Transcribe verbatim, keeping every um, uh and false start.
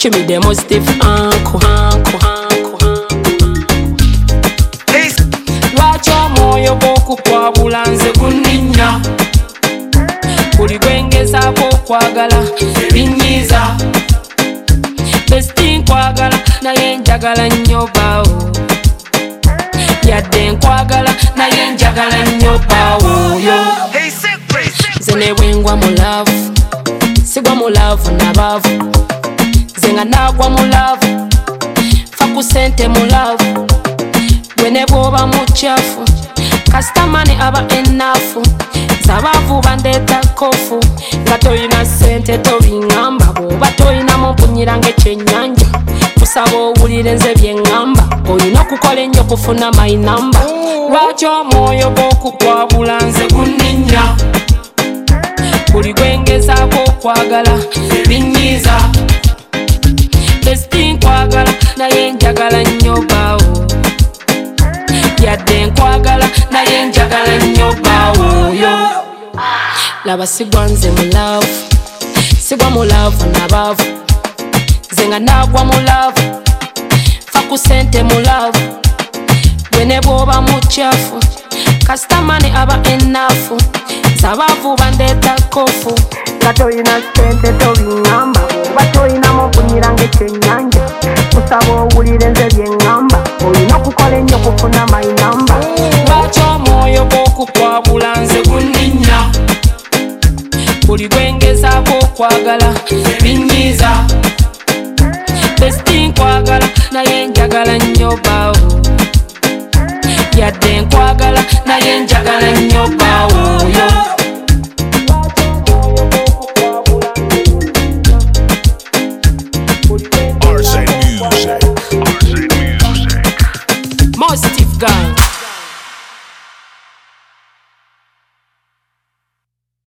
Chimmy the most stiff uncle, uncle, uncle. Lwaki omwoyo gw'okukwabula nze gunninnya buli gwengezaako okwagala binyiiza besti nkwagala naye njagala nnyo baawo yadde nkwagala naye njagala nnyo baawo yo nze ne bwengwa mu laavu sigwa mu laavu nabaavu nze nga naagwa mu laavu fa ku ssente mu laavu gwe ne bw'oba mukyafu kasitamani aba ennaafu zabaavu bandeeta kofu nga toyina ssente tobiŋŋamba bw'oba toyina mumpunyira ng'ekyennyanja kusaba owulire nze bye ŋŋamba olina okukola ennyo kufuna my number lwaki omwoyo gw'okukwabula nze gunninnya buli gwengezaako okwagala binyiiza besti nkwagala naye njagala nnyo baawo yadde nkwagala naye njagala nnyo baawo yo laba sigwa nze mu laavu sigwa mu laavu nabaavu nze nga naagwa mu laavu fa ku ssente mu laavu gwe ne bw'oba mukyafu kasitamani aba ennaafu zabaavu bandeeta kofu nga toyina ssente tobiŋŋamba oba toyina mumpunyira ng'ekyennyanja kusaba owulire nze bye ŋŋamba olina okukola ennyo kufuna my number lwaki omwoyo gw'okukwabula nze gunninnya buli gwengezaako okwagala binyiiza besti nkwagala naye njagala nnyo baawo yadde nkwagala naye njagala nnyo baawo yo